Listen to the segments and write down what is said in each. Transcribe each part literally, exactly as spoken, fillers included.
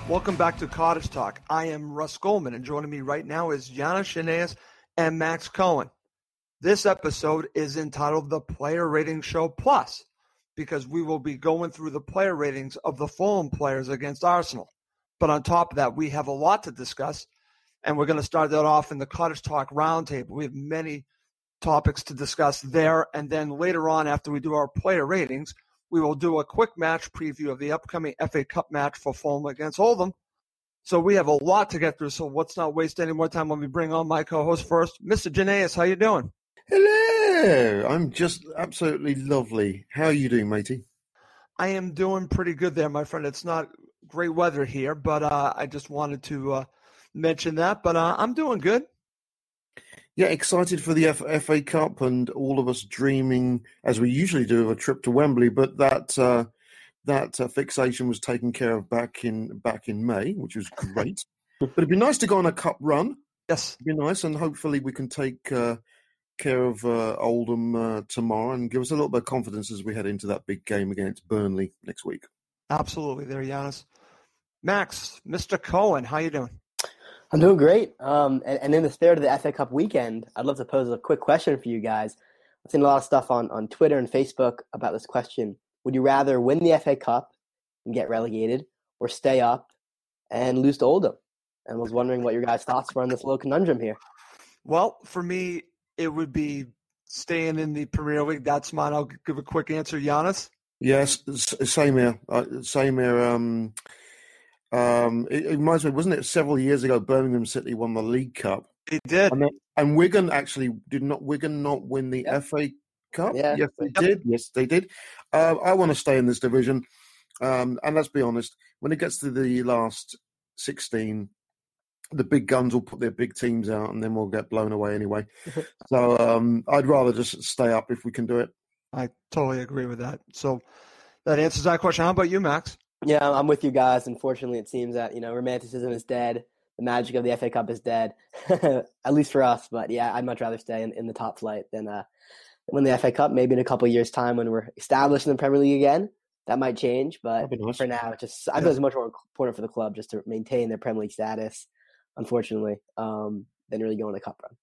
Welcome back to Cottage Talk. I am Russ Goldman, and joining me right now is Giannis Shanaeus and Max Cohen. This episode is entitled The Player Rating Show Plus, because we will be going through the player ratings of the Fulham players against Arsenal. But on top of that, we have a lot to discuss, and we're going to start that off in the Cottage Talk Roundtable. We have many topics to discuss there, and then later on, after we do our player ratings, we will do a quick match preview of the upcoming F A Cup match for Fulham against Oldham. So we have a lot to get through, so let's not waste any more time. Let me bring on my co-host first. Mister Janaeus, how you doing? Hello. I'm just absolutely lovely. How are you doing, matey? I am doing pretty good there, my friend. It's not great weather here, but uh, I just wanted to uh, mention that. But uh, I'm doing good. Yeah, excited for the F- FA Cup and all of us dreaming, as we usually do, of a trip to Wembley. But that uh, that uh, fixation was taken care of back in back in May, which was great. But it'd be nice to go on a cup run. Yes, it'd be nice, and hopefully we can take uh, care of uh, Oldham uh, tomorrow and give us a little bit of confidence as we head into that big game against Burnley next week. Absolutely, there, Giannis. Max, Mister Cohen, how you doing? I'm doing great. Um, and, and in the spirit of the F A Cup weekend, I'd love to pose a quick question for you guys. I've seen a lot of stuff on, on Twitter and Facebook about this question. Would you rather win the F A Cup and get relegated or stay up and lose to Oldham? And was wondering what your guys' thoughts were on this little conundrum here. Well, for me, it would be staying in the Premier League. That's mine. I'll give a quick answer, Giannis. Yes, same here. Uh, same here. Um, um, it, it reminds me, wasn't it several years ago, Birmingham City won the League Cup? It did. And, then, and Wigan actually did not, Wigan not win the Yep. F A Cup? Yeah. Yes, they Yep. did. Yes, they did. Uh, I want to stay in this division. Um, and let's be honest, when it gets to the last sixteen, the big guns will put their big teams out and then we'll get blown away anyway. So um, I'd rather just stay up if we can do it. I totally agree with that. So that answers that question. How about you, Max? Yeah, I'm with you guys. Unfortunately, it seems that, you know, romanticism is dead. The magic of the F A Cup is dead, at least for us. But yeah, I'd much rather stay in, in the top flight than uh, win the F A Cup. Maybe in a couple of years' time when we're established in the Premier League again, that might change. But Nice. for now, it's just I feel it's much more important for the club just to maintain their Premier League status, unfortunately, um, than really go on a cup run.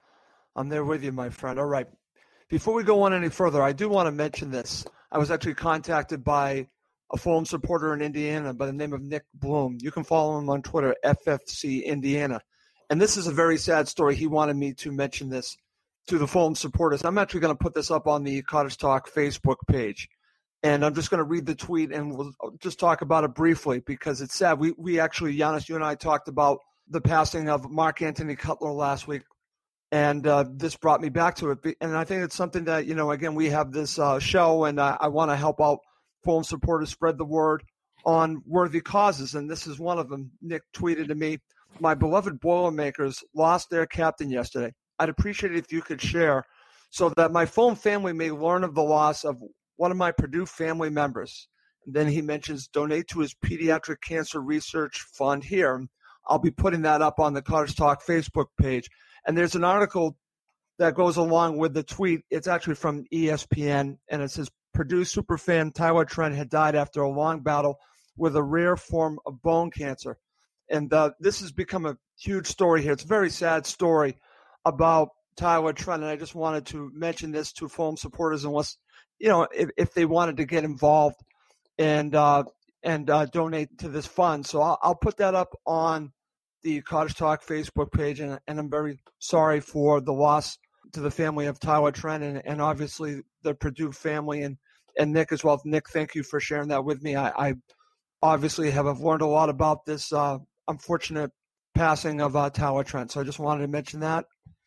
I'm there with you, my friend. All right. Before we go on any further, I do want to mention this. I was actually contacted by a Fulham supporter in Indiana by the name of Nick Bloom. You can follow him on Twitter, F F C Indiana. And this is a very sad story. He wanted me to mention this to the Fulham supporters. I'm actually going to put this up on the Cottage Talk Facebook page. And I'm just going to read the tweet and we'll just talk about it briefly because it's sad. We, we actually, Giannis, you and I talked about the passing of Mark Anthony Cutler last week. And uh, this brought me back to it. And I think it's something that, you know, again, we have this uh, show and I, I want to help out Fulham supporters spread the word on worthy causes. And this is one of them. Nick tweeted to me, my beloved Boilermakers lost their captain yesterday. I'd appreciate it if you could share so that my Fulham family may learn of the loss of one of my Purdue family members. And then he mentions donate to his pediatric cancer research fund here. I'll be putting that up on the Cottage Talk Facebook page. And there's an article that goes along with the tweet. It's actually from E S P N, and it says, Purdue superfan Tyler Trent had died after a long battle with a rare form of bone cancer. And uh, this has become a huge story here. It's a very sad story about Tyler Trent, and I just wanted to mention this to Fulham supporters unless, you know, if, if they wanted to get involved and uh, and uh, donate to this fund. So I'll, I'll put that up on the Cottage Talk Facebook page, and, and I'm very sorry for the loss to the family of Tyler Trent and, and obviously the Purdue family and, and Nick as well. Nick, thank you for sharing that with me. I, I obviously have I've learned a lot about this uh, unfortunate passing of uh, Tyler Trent. So I just wanted to mention that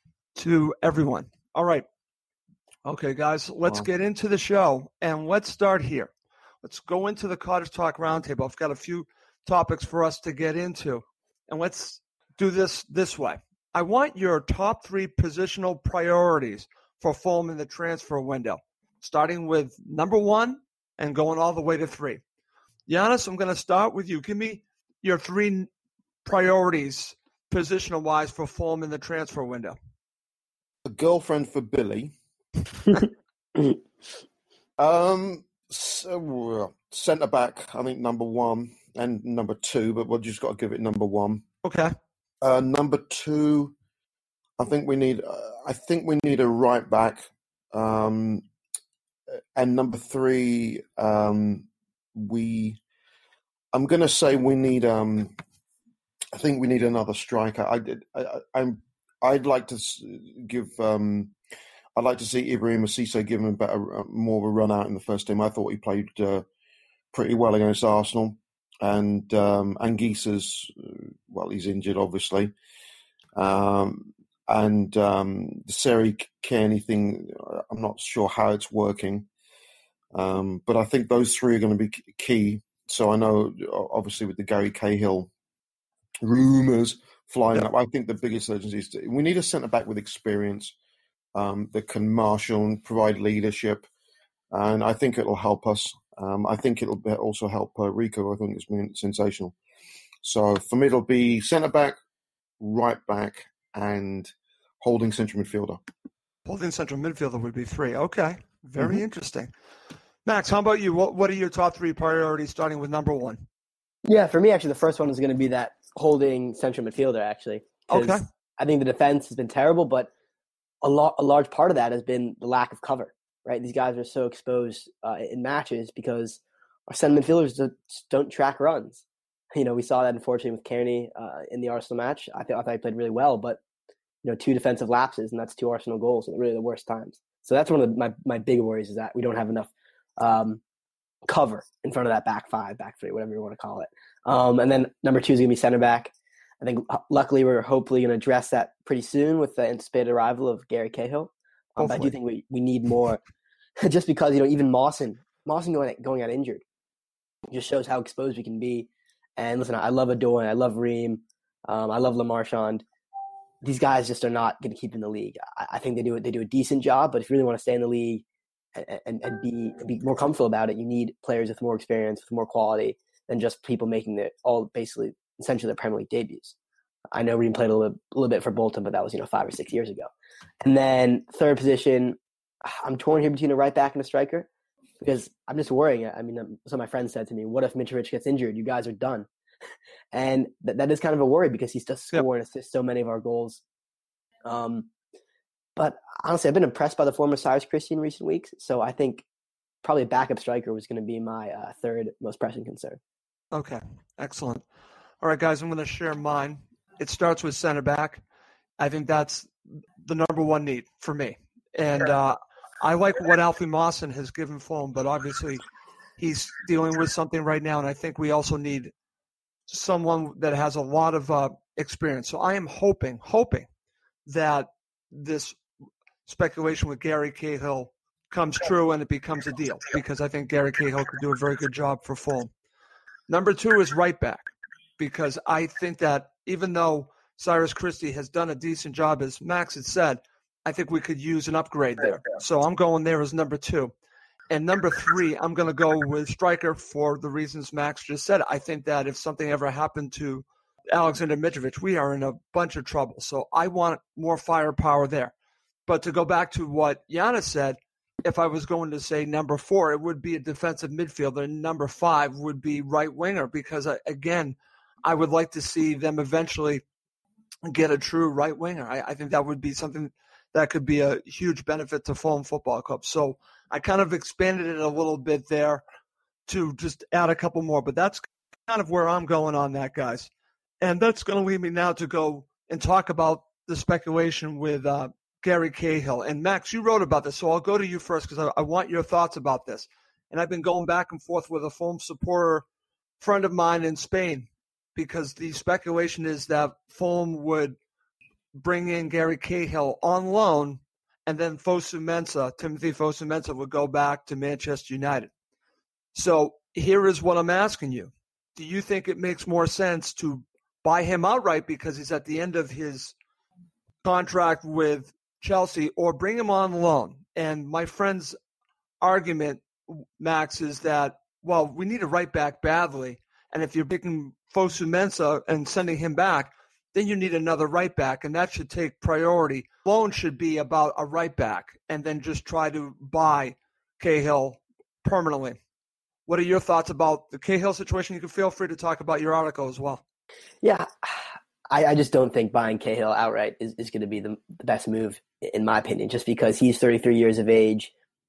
to everyone. All right. Okay, guys, let's Wow. get into the show, and let's start here. Let's go into the Cottage Talk Roundtable. I've got a few topics for us to get into, and let's do this this way. I want your top three positional priorities for Fulham in the transfer window, starting with number one and going all the way to three. Giannis, I'm going to start with you. Give me your three priorities positional-wise for Fulham in the transfer window. A girlfriend for Billy. um, so, centre back, I think number one. and number two, but we've just got to give it number one. Okay. Uh, number two, I think we need. Uh, I think we need a right back, um, and number three, um, we. I'm going to say we need. Um, I think we need another striker. I did. I, I'm. I'd like to give. Um, I'd like to see Ibrahima Cissé give him a better, more of a run out in the first team. I thought he played uh, pretty well against Arsenal, and um, Anguissa's well, he's injured, obviously, um, and um, the Seri Kearney thing. I'm not sure how it's working, um, but I think those three are going to be key. So I know, obviously, with the Gary Cahill rumours flying yeah. up, I think the biggest urgency is to, we need a centre back with experience. Um, that can marshal and provide leadership, and I think it'll help us. Um, I think it'll also help uh, Rico. I think it's been sensational. So for me, it'll be centre back, right back, and holding central midfielder. Holding central midfielder would be three. Okay, very mm-hmm. interesting. Max, how about you? What What are your top three priorities, starting with number one? Yeah, for me, actually, the first one is going to be that holding central midfielder. Actually, okay. I think the defense has been terrible, but A, lo- a large part of that has been the lack of cover, right? These guys are so exposed uh, in matches because our center midfielders don't, don't track runs. You know, we saw that unfortunately with Kearney uh, in the Arsenal match. I, th- I thought he played really well, but, you know, two defensive lapses, and that's two Arsenal goals at really the worst times. So that's one of the, my, my big worries is that we don't have enough um, cover in front of that back five, back three, whatever you want to call it. Um, and then number two is going to be center back. I think luckily we're hopefully going to address that pretty soon with the anticipated arrival of Gary Cahill. Um, I do think we, we need more just because, you know, even Mawson, Mawson going, going out injured just shows how exposed we can be. And listen, I love Adoy, I love Ream, um, I love LaMarchand. These guys just are not going to keep in the league. I, I think they do they do a decent job, but if you really want to stay in the league and, and, and be be more comfortable about it, you need players with more experience, with more quality than just people making the all basically essentially their Premier League debuts. I know Ream played a little, a little bit for Bolton, but that was, you know, five or six years ago. And then third position, I'm torn here between a right back and a striker because I'm just worrying. I mean, some of my friends said to me, what if Mitrovic gets injured? You guys are done. And that, that is kind of a worry because he's just scoring and assists so many of our goals. Um, but honestly, I've been impressed by the form of Cyrus Christie in recent weeks. So I think probably a backup striker was going to be my uh, third most pressing concern. Okay, excellent. All right, guys, I'm going to share mine. It starts with center back. I think that's the number one need for me. And uh, I like what Alfie Mawson has given Fulham, but obviously he's dealing with something right now, and I think we also need someone that has a lot of uh, experience. So I am hoping, hoping that this speculation with Gary Cahill comes true and it becomes a deal, because I think Gary Cahill could do a very good job for Fulham. Number two is right back, because I think that even though Cyrus Christie has done a decent job, as Max had said, I think we could use an upgrade there. So I'm going there as number two. And number three, I'm going to go with striker for the reasons Max just said. I think that if something ever happened to Alexander Mitrovic, we are in a bunch of trouble. So I want more firepower there. But to go back to what Giannis said, if I was going to say number four, it would be a defensive midfielder. And number five would be right winger, because, again, I would like to see them eventually get a true right winger. I, I think that would be something that could be a huge benefit to Fulham Football Club. So I kind of expanded it a little bit there to just add a couple more. But that's kind of where I'm going on that, guys. And that's going to lead me now to go and talk about the speculation with uh, Gary Cahill. And Max, you wrote about this, so I'll go to you first because I, I want your thoughts about this. And I've been going back and forth with a Fulham supporter friend of mine in Spain, because the speculation is that Fulham would bring in Gary Cahill on loan, and then Fosu Mensah, Timothy Fosu Mensah, would go back to Manchester United. So here is what I'm asking you. Do you think it makes more sense to buy him outright because he's at the end of his contract with Chelsea, or bring him on loan? And my friend's argument, Max, is that, well, we need a right back badly. And if you're picking Fosu Mensah and sending him back, then you need another right back, and that should take priority. Loan should be about a right back, and then just try to buy Cahill permanently. What are your thoughts about the Cahill situation? You can feel free to talk about your article as well. Yeah, I, I just don't think buying Cahill outright is, is going to be the, the best move, in my opinion, just because he's thirty-three years of age.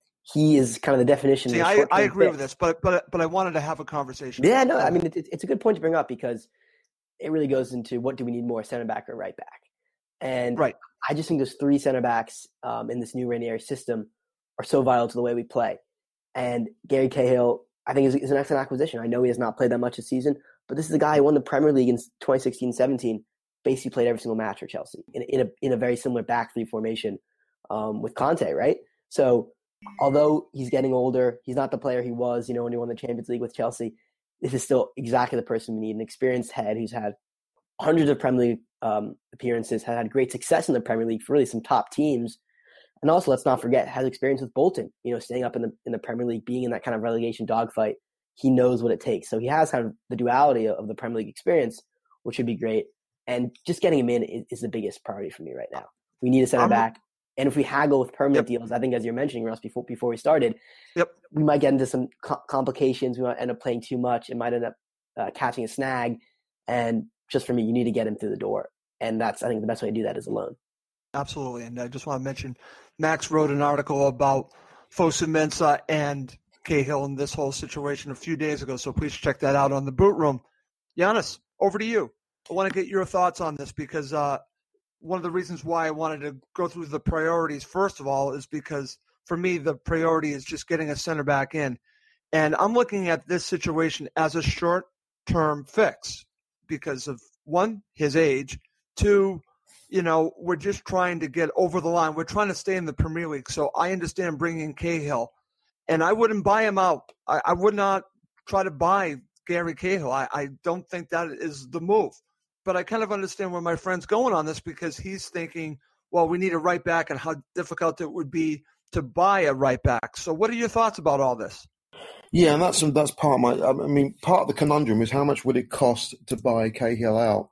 He is kind of the definition See, of a I, I agree fix. with this, but but but I wanted to have a conversation. Yeah, no, I mean, it, it's a good point to bring up because it really goes into what do we need more, center back or right back? And right. I just think those three center backs um, in this new Ranieri system are so vital to the way we play. And Gary Cahill, I think, is, is an excellent acquisition. I know he has not played that much this season, but this is a guy who won the Premier League in twenty sixteen seventeen, basically played every single match for Chelsea in, in, a, in a very similar back three formation um, with Conte, right? So although he's getting older, he's not the player he was, you know, when he won the Champions League with Chelsea. This is still exactly the person we need, an experienced head who's had hundreds of Premier League um, appearances, has had great success in the Premier League for really some top teams. And also, let's not forget, has experience with Bolton, you know, staying up in the in the Premier League, being in that kind of relegation dogfight. He knows what it takes. So he has kind of the duality of the Premier League experience, which would be great. And just getting him in is, is the biggest priority for me right now. We need a center I'm, back. And if we haggle with permanent yep. deals, I think as you're mentioning, Russ, before before we started, yep. we might get into some co- complications. We might end up playing too much. It might end up uh, catching a snag. And just for me, you need to get him through the door. And that's, I think, the best way to do that is a loan. Absolutely. And I just want to mention, Max wrote an article about Fosu-Mensah and Cahill in this whole situation a few days ago. So please check that out on the Boot Room. Giannis, over to you. I want to get your thoughts on this because uh, one of the reasons why I wanted to go through the priorities, first of all, is because for me, the priority is just getting a center back in. And I'm looking at this situation as a short-term fix because of, one, his age, two, you know, we're just trying to get over the line. We're trying to stay in the Premier League. So I understand bringing Cahill. And I wouldn't buy him out. I, I would not try to buy Gary Cahill. I, I don't think that is the move. But I kind of understand where my friend's going on this because he's thinking, well, we need a right back and how difficult it would be to buy a right back. So what are your thoughts about all this? Yeah, and that's that's part of my. I mean, part of the conundrum is how much would it cost to buy Cahill out?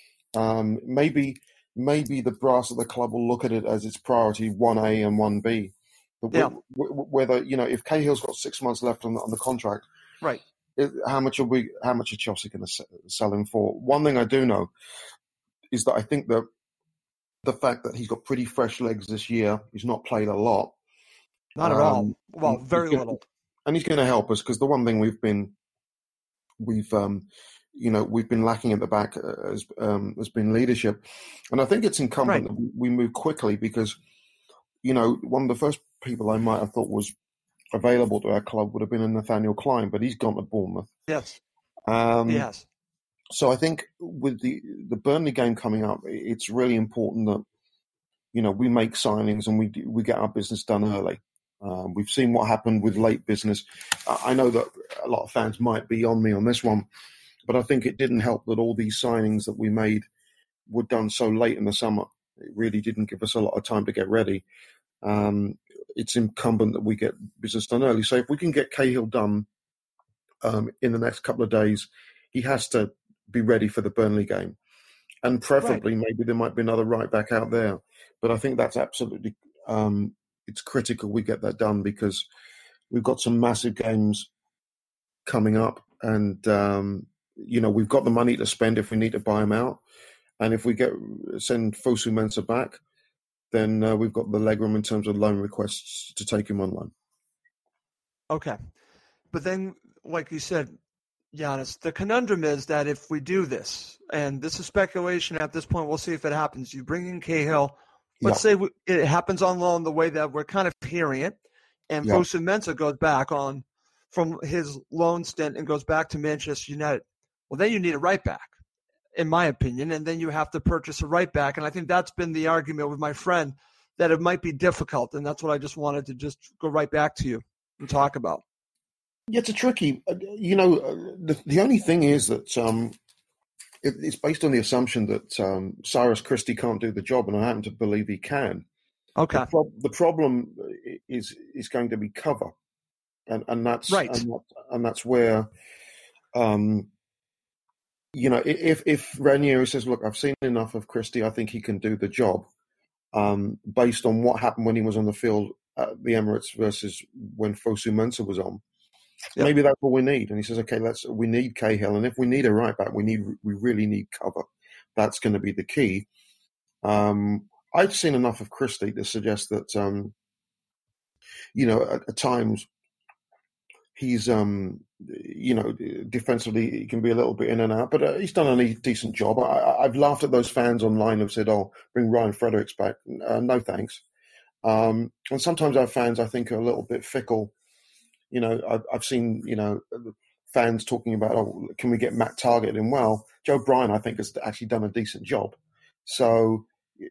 Um, maybe maybe the brass at the club will look at it as its priority one A and one B. But yeah. Whether, you know, if Cahill's got six months left on the, on the contract, right? It, how much are we? How much are Chelsea going to sell him for? One thing I do know is that I think that the fact that he's got pretty fresh legs this year, he's not played a lot. Not at um, all. Well, very gonna, little. And he's going to help us because the one thing we've been, we've, um, you know, we've been lacking at the back has, um, has been leadership, and I think it's incumbent right. that we move quickly because, you know, one of the first people I might have thought was available to our club would have been a Nathaniel Klein, but he's gone to Bournemouth. Yes. Um, yes. So I think with the, the Burnley game coming up, it's really important that, you know, we make signings and we we get our business done early. Um, we've seen what happened with late business. I know that a lot of fans might be on me on this one, but I think it didn't help that all these signings that we made were done so late in the summer. It really didn't give us a lot of time to get ready. Um, it's incumbent that we get business done early. So if we can get Cahill done um, in the next couple of days, he has to be ready for the Burnley game. And preferably, right. maybe there might be another right back out there. But I think that's absolutely, um, it's critical we get that done because we've got some massive games coming up. And, um, you know, we've got the money to spend if we need to buy him out. And if we get send Fosu-Mensah back, then uh, we've got the legroom in terms of loan requests to take him on loan. Okay. But then, like you said, Giannis, the conundrum is that if we do this, and this is speculation at this point, we'll see if it happens. You bring in Cahill, let's yeah. say we, it happens on loan the way that we're kind of hearing it, and yeah. Fosu-Mensah goes back on from his loan stint and goes back to Manchester United. Well, then you need a right back, in my opinion, and then you have to purchase a right back. And I think that's been the argument with my friend, that it might be difficult, and that's what I just wanted to just go right back to you and talk about. Yeah, it's a tricky, you know, the, the only thing is that um, it, it's based on the assumption that um, Cyrus Christie can't do the job, and I happen to believe he can. Okay. The, pro- the problem is is going to be cover, and and that's right, and, and that's where, um, you know, if if Ranieri says, "Look, I've seen enough of Christie. I think he can do the job," um, based on what happened when he was on the field at the Emirates versus when Fosu-Mensah was on. Yep. Maybe that's what we need. And he says, okay, let's we need Cahill, and if we need a right back, we need we really need cover. That's going to be the key. Um, I've seen enough of Christie to suggest that um, you know at, at times he's um, you know defensively he can be a little bit in and out, but uh, he's done a decent job. I, I've laughed at those fans online who've said, "Oh, bring Ryan Fredericks back." Uh, no thanks. Um, and sometimes our fans, I think, are a little bit fickle. You know, I've, I've seen, you know, fans talking about, oh, can we get Matt Targett in? Well, Joe Bryan, I think, has actually done a decent job. So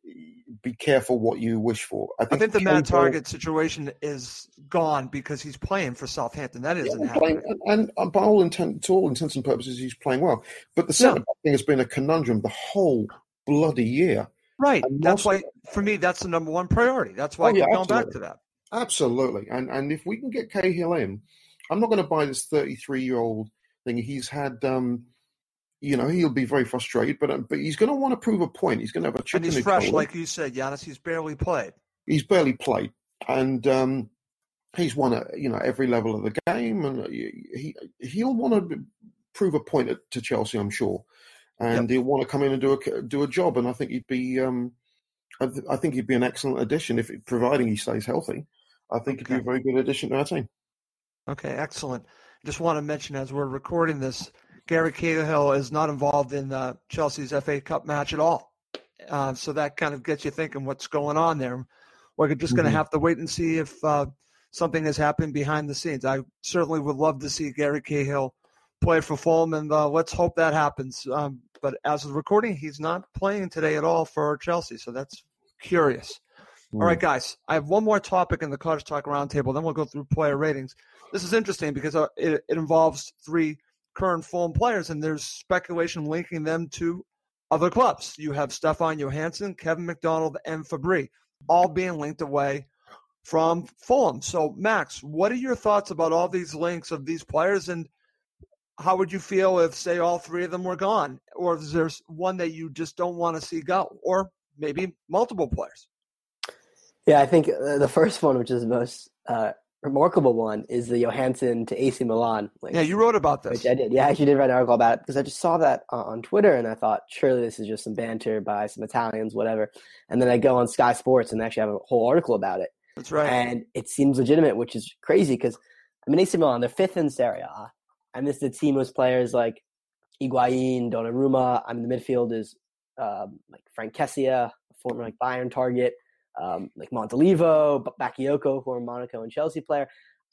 be careful what you wish for. I think, I think the Cahill, Matt Targett situation is gone because he's playing for Southampton. That isn't yeah, happening. Playing, and, and by all intent, to all intents and purposes, he's playing well. But the Yeah. centre back thing has been a conundrum the whole bloody year. Right. And That's also- why, for me, that's the number one priority. That's why Oh, I yeah, keep going back absolutely. to that. Absolutely. And and if we can get Cahill in, I'm not going to buy this thirty-three-year-old thing. He's had, um, you know, he'll be very frustrated, but um, but he's going to want to prove a point. He's going to have a chip And in he's his fresh, shoulder. like you said, Giannis. He's barely played. He's barely played. And um, he's won at, you know, every level of the game. And he, he'll want to prove a point at, to Chelsea, I'm sure. And Yep. he'll want to come in and do a, do a job. And I think he'd be... Um, I, th- I think he'd be an excellent addition, if providing he stays healthy. I think he'd be a Okay. very good addition to our team. Okay, excellent. Just want to mention as we're recording this, Gary Cahill is not involved in uh, Chelsea's F A Cup match at all. Uh, so that kind of gets you thinking what's going on there. We're just going to Mhm. have to wait and see if uh, something has happened behind the scenes. I certainly would love to see Gary Cahill play for Fulham, and uh, let's hope that happens. Um, but as of recording, he's not playing today at all for Chelsea, so that's curious. Mm. All right, guys, I have one more topic in the Cottage Talk Roundtable, then we'll go through player ratings. This is interesting because uh, it, it involves three current Fulham players, and there's speculation linking them to other clubs. You have Stefan Johansson, Kevin McDonald, and Fabry, all being linked away from Fulham. So, Max, what are your thoughts about all these links of these players, and how would you feel if, say, all three of them were gone? Or if there's one that you just don't want to see go? Or maybe multiple players? Yeah, I think uh, the first one, which is the most uh, remarkable one, is the Johansson to A C Milan link. Yeah, you wrote about this. Which I did. Yeah, I actually did write an article about it because I just saw that uh, on Twitter and I thought, surely this is just some banter by some Italians, whatever. And then I go on Sky Sports and they actually have a whole article about it. That's right. And it seems legitimate, which is crazy because, I mean, A C Milan, they're fifth in Serie A. And this is a team with players like Higuain, Donnarumma. I mean, the midfield is um, like Frank Kessia, a former like Bayern target, um, like Montalivo, Bakayoko, former Monaco and Chelsea player,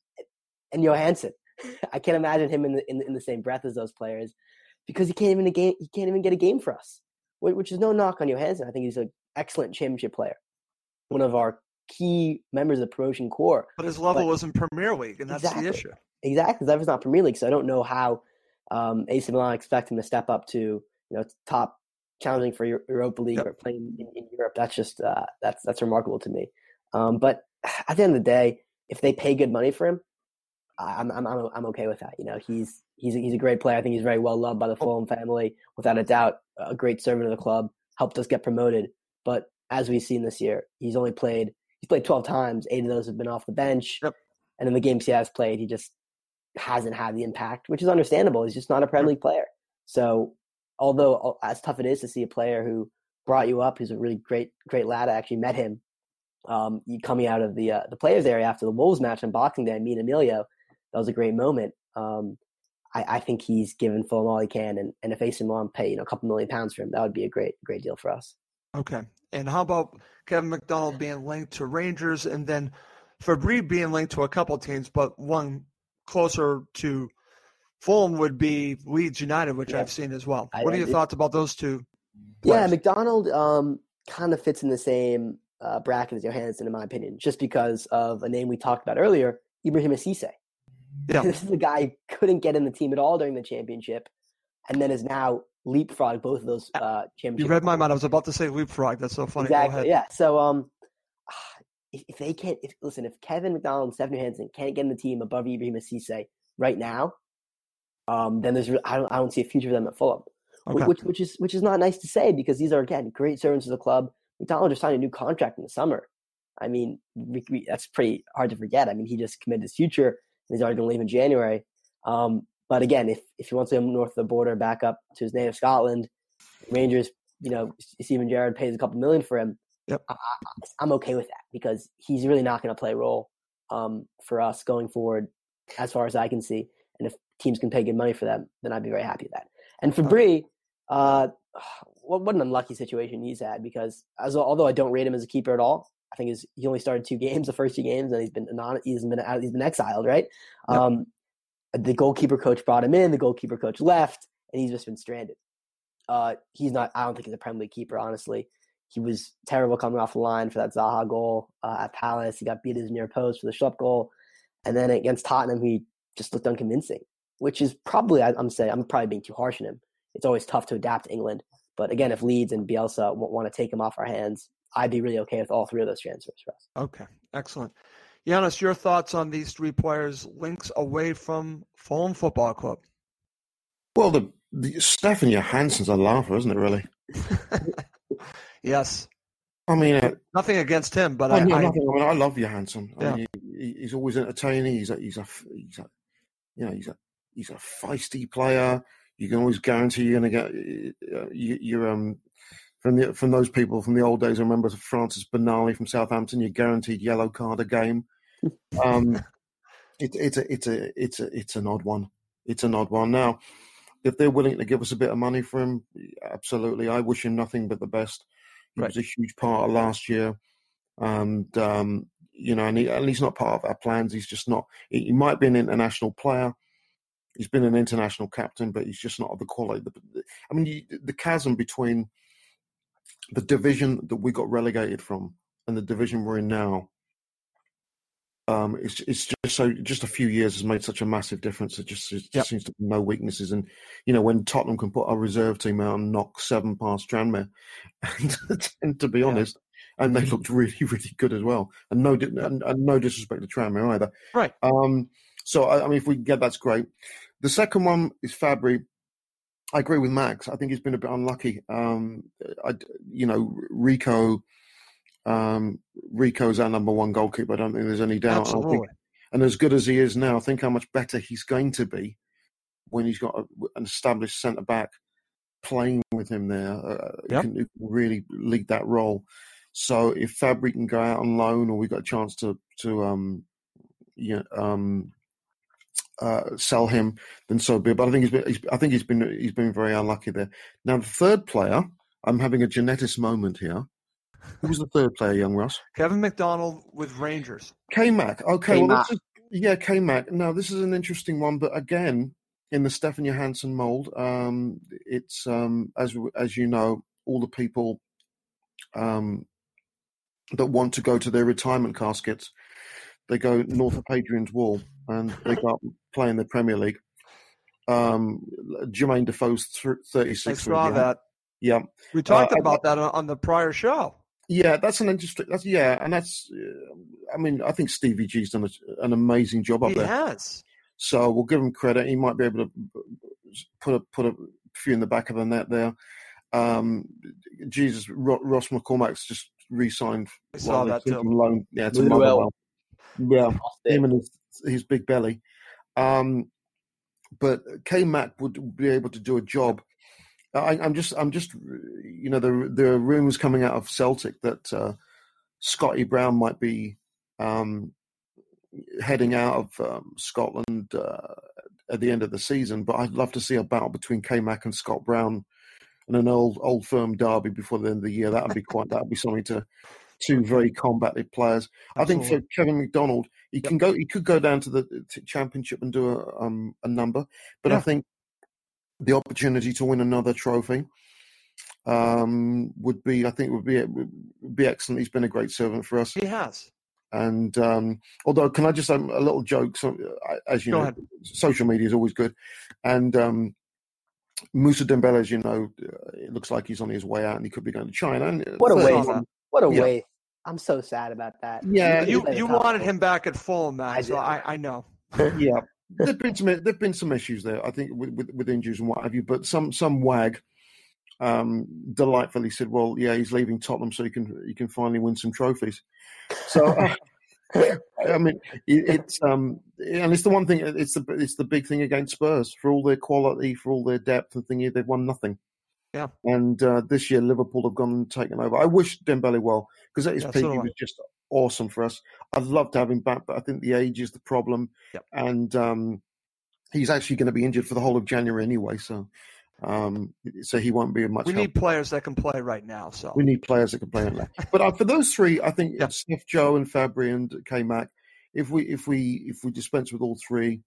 and Johansson. I can't imagine him in the, in the in the same breath as those players because he can't even a game. He can't even get a game for us, which is no knock on Johansson. I think he's an excellent championship player, one of our key members of the promotion core. But his level But- was in Premier League, and that's Exactly. the issue. Exactly, that was not Premier League, so I don't know how um, A C Milan expect him to step up to you know top challenging for Euro- Europa League Yep. or playing in, in Europe. That's just uh, that's that's remarkable to me. Um, but at the end of the day, if they pay good money for him, I'm I'm I'm I'm okay with that. You know, he's he's a, he's a great player. I think he's very well loved by the Fulham family, without a doubt. A great servant of the club, helped us get promoted. But as we've seen this year, he's only played he's played twelve times. Eight of those have been off the bench, Yep. and in the games he has played, he just hasn't had the impact, which is understandable. He's just not a Premier League player. So, although as tough it is to see a player who brought you up, who's a really great, great lad, I actually met him um, coming out of the uh, the players area after the Wolves match on Boxing Day. Me and Emilio, that was a great moment. Um, I, I think he's given Fulham all he can, and, and if A C Milan pay you know a couple million pounds for him, that would be a great, great deal for us. Okay. And how about Kevin McDonald being linked to Rangers, and then Fabry being linked to a couple teams, but one closer to Fulham would be Leeds United, which Yeah. I've seen as well. I- What are I your did- thoughts about those two Yeah, players? McDonald um, kind of fits in the same uh, bracket as Johansson, in my opinion, just because of a name we talked about earlier, Ibrahim Cisse. Yeah. This is a guy who couldn't get in the team at all during the championship, and then has now leapfrogged both of those uh, championship. You read my mind. I was about to say leapfrog. That's so funny. Go Exactly. ahead. Yeah. So, um, if, if they can't, if, listen, if Kevin McDonald and Stefan Johansson can't get in the team above Ibrahim Cisse right now, um, then there's re- I don't I don't see a future for them at Fulham, Okay. which which is which is not nice to say because these are again great servants of the club. McDonald just signed a new contract in the summer. I mean, we, we, that's pretty hard to forget. I mean, he just committed his future. And he's already going to leave in January. Um, but again, if, if he wants to go north of the border, back up to his native Scotland, Rangers, you know, Steven Gerrard pays a couple million for him. Yep. I, I'm okay with that because he's really not going to play a role um, for us going forward, as far as I can see. And if teams can pay good money for them, then I'd be very happy with that. And for Bree, uh, what, what an unlucky situation he's had because as although I don't rate him as a keeper at all, I think his, he only started two games, the first two games, and he's been non, he's been out, he's been exiled, right? Yep. Um, the goalkeeper coach brought him in, the goalkeeper coach left, and he's just been stranded. Uh, he's not. I don't think he's a Premier League keeper, honestly. He was terrible coming off the line for that Zaha goal uh, at Palace. He got beat at his near post for the Schlupp goal, and then against Tottenham, he just looked unconvincing. Which is probably, I'm saying, I'm probably being too harsh on him. It's always tough to adapt to England, but again, if Leeds and Bielsa want to take him off our hands, I'd be really okay with all three of those transfers for us. Okay, excellent. Giannis, your thoughts on these three players' links away from Fulham Football Club? Well, the, the Stefan Johansson's a laugher, isn't it, really? Yes. I mean, uh, nothing against him, but oh, I, no, I, nothing. I mean, I love Johansson. I yeah. mean, he, he's always entertaining. He's a, he's a, he's a, you know, he's a, he's a feisty player. You can always guarantee you're going to get uh, you, you're um from the from those people from the old days. I remember Francis Benali from Southampton. You're guaranteed yellow card a game. Um, it, it's a it's a it's a it's an odd one. It's an odd one. Now, if they're willing to give us a bit of money for him, absolutely. I wish him nothing but the best. He right. was a huge part of last year, and um, you know, and, he, and he's not part of our plans. He's just not. He, he might be an international player. He's been an international captain, but he's just not of the quality. I mean, you, the chasm between the division that we got relegated from and the division we're in now, um, it's, it's just so just a few years has made such a massive difference. It just, it just yep. seems to be no weaknesses. And you know, when Tottenham can put our reserve team out and knock seven past Tranmere, and, and to be yeah. honest, and they looked really, really good as well. And no, and, and no disrespect to Tranmere either. Right. Um, So, I mean, if we can get that's great. The second one is Fabry. I agree with Max. I think he's been a bit unlucky. Um, I, you know, Rico, um, Rico's our number one goalkeeper. I don't think there's any doubt. Absolutely. Think, and as good as he is now, think how much better he's going to be when he's got a, an established centre-back playing with him there. Uh, yep. He can really lead that role. So if Fabry can go out on loan or we've got a chance to, to um, yeah, um, Uh, sell him, then so be it. But I think he's been, he's, I think he's been, he's been very unlucky there. Now the third player, I'm having a Genetis moment here. Who was the third player, young Russ? Kevin McDonald with Rangers. K-Mac. Okay, K-Mac. well, this is, yeah, K-Mac. Now this is an interesting one, but again, in the Stefan Johansson mold, um, it's um, as as you know, all the people um, that want to go to their retirement caskets, they go north of Hadrian's Wall and they go up and play in the Premier League. Um, Jermaine Defoe's thirty-six. I saw that. Yeah, we talked uh, about I, that on the prior show. Yeah, that's an interesting. That's yeah, and that's. Uh, I mean, I think Stevie G's done a, an amazing job up he there. He has. So we'll give him credit. He might be able to put a put a few in the back of the net there. Um, Jesus, Ross McCormack's just re-signed. I saw that too. Loan, yeah, to well. Yeah, him and his, his big belly. Um, but K-Mac would be able to do a job. I, I'm just, I'm just, you know, there there are rumours coming out of Celtic that uh, Scotty Brown might be um, heading out of um, Scotland uh, at the end of the season. But I'd love to see a battle between K-Mac and Scott Brown and an old old firm derby before the end of the year. That would be quite. That would be something to. Two very combative players. Absolutely. I think for Kevin McDonald, he yep. can go. He could go down to the to championship and do a um, a number, but yeah. I think the opportunity to win another trophy um, would be. I think would be would be excellent. He's been a great servant for us. He has. And um, although, can I just have a little joke? So, as you go know, ahead. Social media is always good, and. Um, Moussa Dembele, as you know, it looks like he's on his way out, and he could be going to China. And what a waste! What a yeah. waste! I'm so sad about that. Yeah, you you wanted him back at Fulham, Matt. I so I, I know. Yeah, there've been some there've been some issues there, I think, with, with, with injuries and what have you. But some some wag um, delightfully said, "Well, yeah, he's leaving Tottenham so he can he can finally win some trophies." So uh, I mean, it, it's um, and it's the one thing. It's the it's the big thing against Spurs for all their quality, for all their depth and thingy. They've won nothing. Yeah. And uh, this year, Liverpool have gone and taken over. I wish Dembele well because at his Yeah, peak, so he do I. was just awesome for us. I'd love to have him back, but I think the age is the problem. Yep. And um, he's actually going to be injured for the whole of January anyway, so um, so he won't be much We help. need players that can play right now. So We need players that can play on that. But uh, for those three, I think Yeah. Smith, Joe, and Fabry and K-Mac. If we if we if we dispense with all three,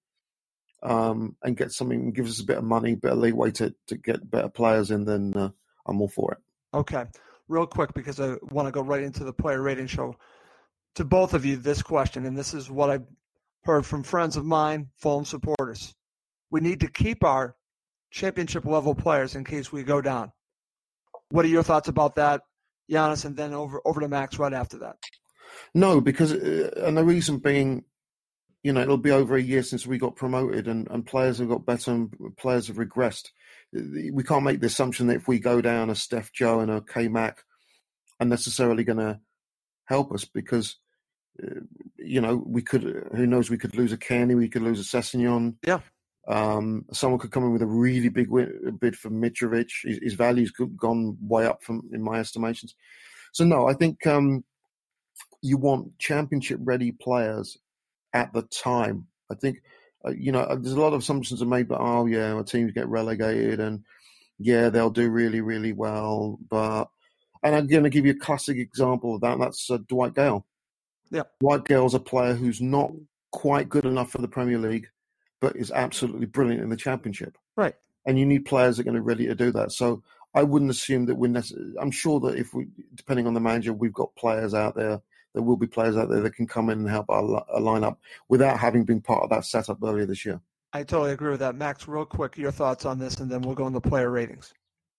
um, and get something, gives us a bit of money, bit of leeway to to get better players in, then uh, I'm all for it. Okay, real quick because I want to go right into the player rating show. To both of you, this question, and this is what I've heard from friends of mine, Fulham supporters. We need to keep our championship level players in case we go down. What are your thoughts about that, Giannis, and then over over to Max right after that? No, because uh, and the reason being, you know, it'll be over a year since we got promoted, and, and players have got better and players have regressed. We can't make the assumption that if we go down a Steph Joe and a K-Mac are necessarily going to help us because, uh, you know, we could, who knows, we could lose a Kearney, we could lose a Sessegnon. Yeah. Um, someone could come in with a really big win, bid for Mitrovic. His, his value's gone way up from in my estimations. So, no, I think um, you want championship-ready players at the time. I think, uh, you know, there's a lot of assumptions are made, but, oh, yeah, our teams get relegated and, yeah, they'll do really, really well. But, and I'm going to give you a classic example of that, and that's uh, Dwight Gale. Yeah. Dwight Gale's a player who's not quite good enough for the Premier League, but is absolutely brilliant in the Championship. Right. And you need players that are going to be ready to do that. So I wouldn't assume that we're necessarily, I'm sure that if we, depending on the manager, we've got players out there. There will be players out there that can come in and help our, our lineup without having been part of that setup earlier this year. I totally agree with that. Max, real quick, your thoughts on this, and then we'll go into player ratings.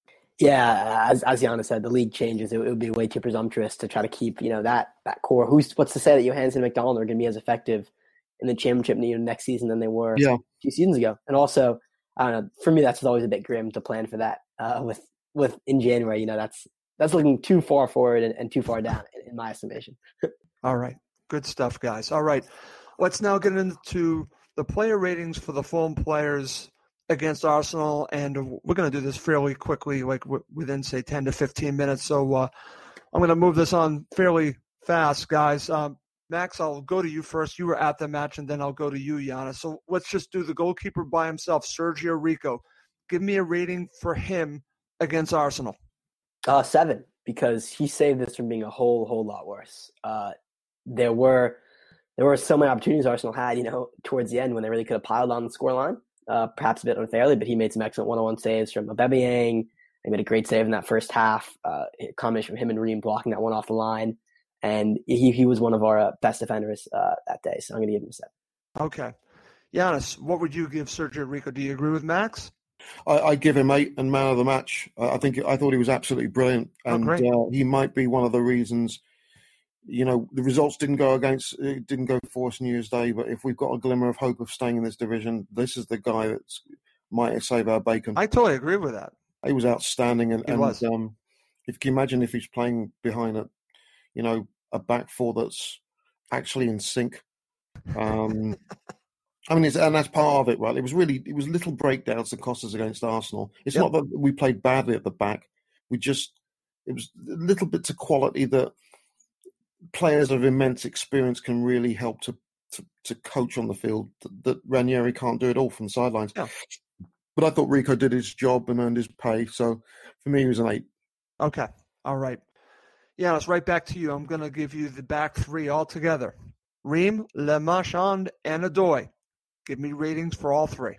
Yeah, as as Giannis said, the league changes. It, it would be way too presumptuous to try to keep, you know, that that core. Who's what's to say that Johansson and McDonald are going to be as effective in the championship, you know, next season than they were yeah. a few seasons ago? And also, I don't know. For me, that's always a bit grim to plan for that. Uh, with with in January, you know, that's that's looking too far forward and, and too far down, in, in my estimation. All right, good stuff, guys. All right, let's now get into the player ratings for the Fulham players against Arsenal, and we're going to do this fairly quickly, like within, say, ten to fifteen minutes. So uh, I'm going to move this on fairly fast, guys. Um, Max, I'll go to you first. You were at the match, and then I'll go to you, Giannis. So let's just do the goalkeeper by himself, Sergio Rico. Give me a rating for him against Arsenal. Uh, seven, because he saved this from being a whole, whole lot worse. Uh, there were there were so many opportunities Arsenal had, you know, towards the end when they really could have piled on the scoreline. Uh, perhaps a bit unfairly, but he made some excellent one-on-one saves from Aubameyang. He made a great save in that first half. Uh, a combination from him and Ream blocking that one off the line. And he, he was one of our uh, best defenders uh, that day, so I'm going to give him a seven. Okay. Giannis, what would you give Sergio Rico? Do you agree with Max? I, I give him eight and man of the match. I think I thought he was absolutely brilliant, and oh, uh, he might be one of the reasons. You know, the results didn't go against, it didn't go for us New Year's Day, but if we've got a glimmer of hope of staying in this division, this is the guy that might save our bacon. I totally agree with that. He was outstanding, and, he and was. Um, if you can imagine if he's playing behind a, you know, a back four that's actually in sync. Um, I mean, it's, and that's part of it, right? It was really, it was little breakdowns that cost us against Arsenal. It's yep. not that we played badly at the back. We just, it was little bits of quality that players of immense experience can really help to, to, to coach on the field that, that Ranieri can't do it all from the sidelines. Yeah. But I thought Rico did his job and earned his pay. So for me, he was an eight. Okay. All right. Yeah, it's right back to you. I'm going to give you the back three altogether. Ream, Le Marchand, and Adoy. Give me ratings for all three.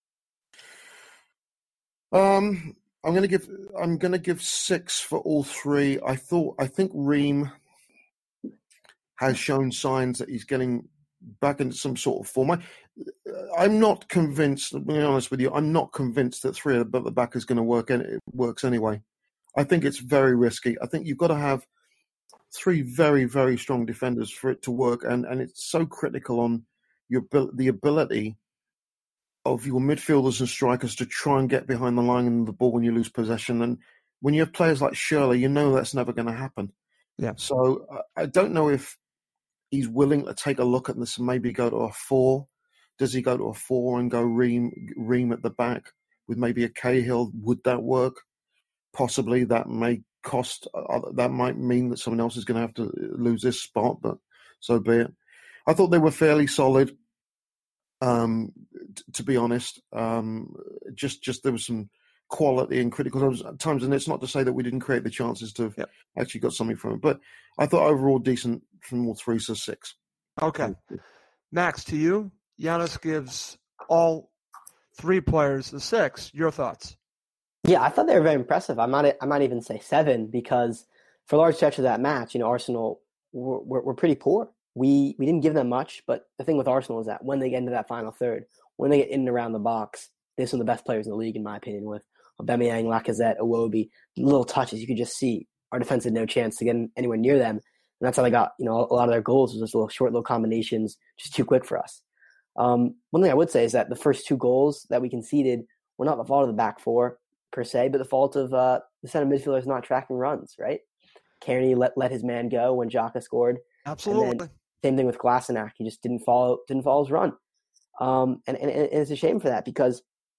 Um, I'm going to give I'm going to give six for all three. I thought I think Ream has shown signs that he's getting back into some sort of form. I, I'm not convinced, to be honest with you, I'm not convinced that three at the back is going to work, and it works anyway. I think it's very risky. I think you've got to have three very, very strong defenders for it to work, and, and it's so critical on your the ability of your midfielders and strikers to try and get behind the line of the ball when you lose possession. And when you have players like Shirley, you know that's never going to happen. Yeah. So uh, I don't know if he's willing to take a look at this and maybe go to a four. Does he go to a four and go Ream, Ream at the back with maybe a Cahill? Would that work? Possibly. That may cost, uh, that might mean that someone else is going to have to lose this spot, but so be it. I thought they were fairly solid, um, t- to be honest. Um, just, just there was some quality and critical times, and it's not to say that we didn't create the chances to have yep. actually got something from it, but I thought overall decent from all three, so six. Okay. Max, to you, Giannis gives all three players a six. Your thoughts? Yeah, I thought they were very impressive. I might, I might even say seven, because for a large stretch of that match, you know, Arsenal were, were, were pretty poor. We we didn't give them much, but the thing with Arsenal is that when they get into that final third, when they get in and around the box, they're some of the best players in the league, in my opinion, with Aubameyang, Lacazette, Iwobi. Little touches, you could just see our defense had no chance to get anywhere near them. And that's how they got, you know, a lot of their goals was just little short, little combinations, just too quick for us. Um, one thing I would say is that the first two goals that we conceded were not the fault of the back four, per se, but the fault of uh, the center midfielders not tracking runs, right? Kearney let, let his man go when Xhaka scored. Absolutely. Same thing with Kolasinac. He just didn't follow didn't follow his run. Um, and, and, and it's a shame for that, because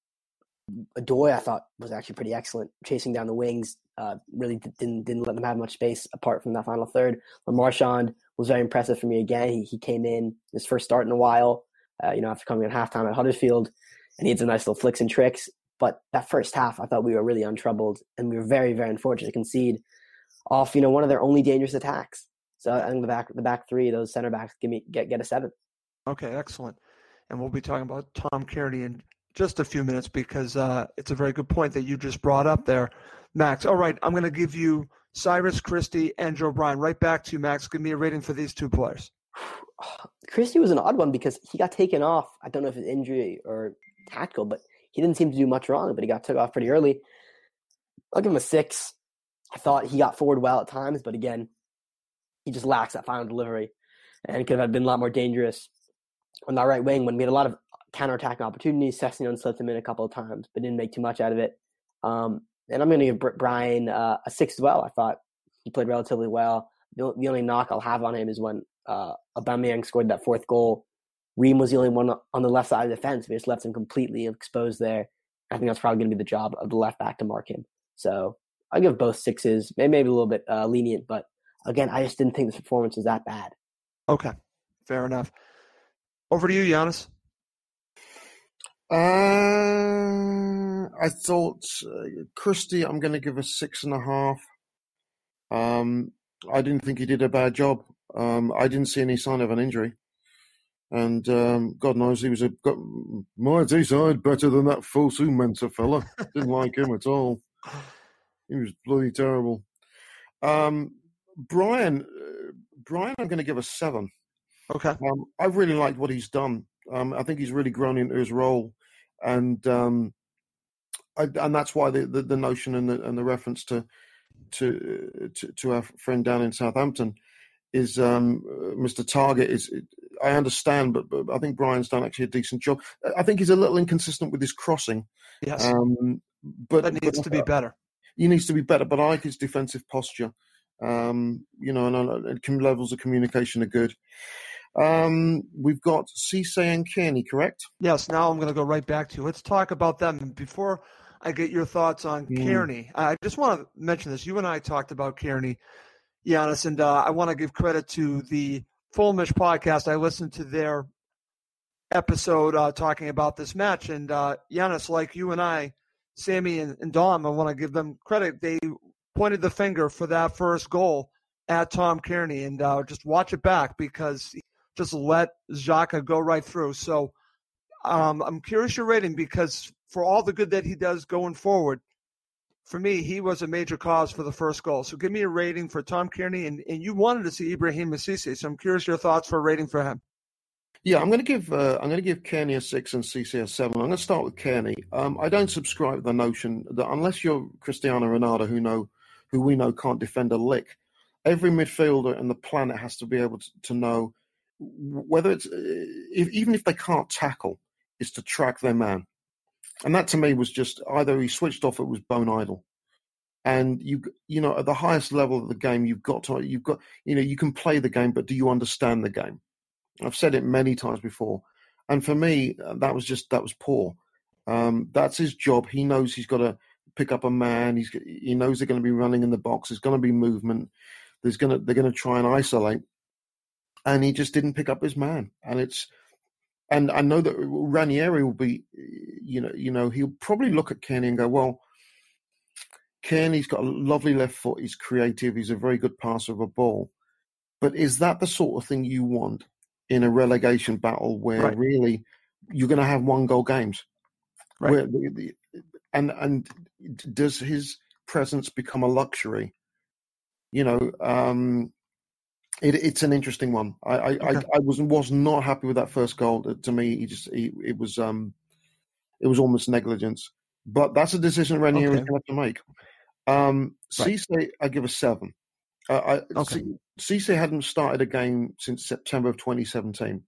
Adoy, I thought, was actually pretty excellent, chasing down the wings. Uh, really didn't didn't let them have much space apart from that final third. Marchand was very impressive for me again. He, he came in his first start in a while, uh, you know, after coming at halftime at Huddersfield, and he had some nice little flicks and tricks. But that first half, I thought we were really untroubled, and we were very, very unfortunate to concede off, you know, one of their only dangerous attacks. So I think the back, the back three, those center backs, give me get get a seven. Okay, excellent. And we'll be talking about Tom Kearney in just a few minutes, because uh, it's a very good point that you just brought up there, Max. All right, I'm going to give you Cyrus Christie and Joe Bryan. Right back to you, Max. Give me a rating for these two players. Christie was an odd one because he got taken off. I don't know if it's injury or tactical, but he didn't seem to do much wrong, but he got took off pretty early. I'll give him a six. I thought he got forward well at times, but again, he just lacks that final delivery, and could have been a lot more dangerous on that right wing when we had a lot of counterattacking opportunities. Sessegnon slipped him in a couple of times, but didn't make too much out of it. Um, and I'm going to give Bryan uh, a six as well. I thought he played relatively well. The, the only knock I'll have on him is when uh, Aubameyang scored that fourth goal. Ream was the only one on the left side of the defense. We just left him completely exposed there. I think that's probably going to be the job of the left back to mark him. So I'll give both sixes, maybe, maybe a little bit uh, lenient, but again, I just didn't think this performance was that bad. Okay, fair enough. Over to you, Giannis. Uh, I thought uh, Christie, I'm going to give a six and a half. Um, I didn't think he did a bad job. Um, I didn't see any sign of an injury. And um, God knows he was a got mighty side better than that Fosu Mensah fella. Didn't like him at all. He was bloody terrible. Um, Bryan, uh, Bryan, I'm going to give a seven. Okay. Um, I've really liked what he's done. Um, I think he's really grown into his role, and um, I, and that's why the, the, the notion and the and the reference to to to, to our friend down in Southampton is um, Mister Target is. I understand, but, but I think Bryan's done actually a decent job. I think he's a little inconsistent with his crossing. Yes, um, but that needs but, to be better. He needs to be better, but I like his defensive posture. Um, you know, and, and levels of communication are good. Um, we've got Cisse and Kearney, correct? Yes. Now I'm going to go right back to you. Let's talk about them. And before I get your thoughts on mm. Kearney, I just want to mention this. You and I talked about Kearney, Giannis, and uh, I want to give credit to the Fulmish podcast. I listened to their episode uh, talking about this match, and uh, Giannis, like you and I, Sammy and, and Dom, I want to give them credit. They pointed the finger for that first goal at Tom Kearney, and uh, just watch it back because he just let Xhaka go right through. So um, I'm curious your rating, because for all the good that he does going forward, for me, he was a major cause for the first goal. So give me a rating for Tom Kearney, and, and you wanted to see Ibrahim Cisse, so I'm curious your thoughts for a rating for him. Yeah, I'm going to give uh, I'm going to give Kearney a six and Cisse a seven. I'm going to start with Kearney. Um, I don't subscribe to the notion that unless you're Cristiano Ronaldo, who know who we know can't defend a lick, every midfielder on the planet has to be able to, to know whether it's if, even if they can't tackle, is to track their man. And that to me was just either he switched off, it was bone idle. And you, you know, at the highest level of the game, you've got to, you've got, you know, you can play the game, but do you understand the game? I've said it many times before, and for me, that was just that was poor. Um, that's his job. He knows he's got to pick up a man. He's he knows they're going to be running in the box. There's going to be movement. There's going to they're going to try and isolate, and he just didn't pick up his man. And it's and I know that Ranieri will be, you know, you know, he'll probably look at Kenny and go, well, Kenny's got a lovely left foot. He's creative. He's a very good passer of a ball. But is that the sort of thing you want in a relegation battle where right. really you're going to have one goal games? Right. Where the, the, and and does his presence become a luxury? You know, um, it, it's an interesting one. I I, okay. I I was was not happy with that first goal. To me, he just he, it was um it was almost negligence. But that's a decision Ranieri okay. is going to have to make. Um, right. Cisse, I give a seven. Uh, I, okay. Cisse hadn't started a game since September of twenty seventeen,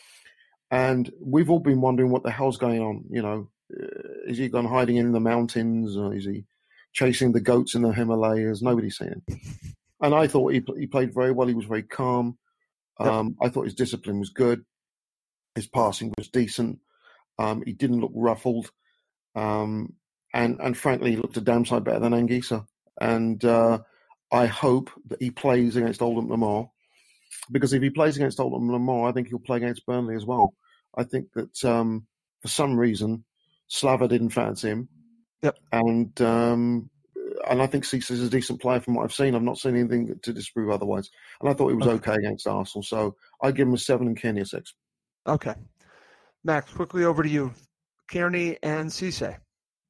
and we've all been wondering what the hell's going on. You know, uh, is he gone hiding in the mountains, or is he chasing the goats in the Himalayas? Nobody's seen him. And I thought he he played very well. He was very calm. Um, yep. I thought his discipline was good. His passing was decent. Um, he didn't look ruffled. Um, and, and frankly, he looked a damn sight better than Anguissa. And uh, I hope that he plays against Oldham Le Mans, because if he plays against Oldham Le Mans, I think he'll play against Burnley as well. I think that um, for some reason, Slava didn't fancy him. Yep. And um, and I think Cisse is a decent player from what I've seen. I've not seen anything to disprove otherwise. And I thought he was okay, okay against Arsenal. So I give him a seven and Kearney a six. Okay. Max, quickly over to you. Kearney and Cisse.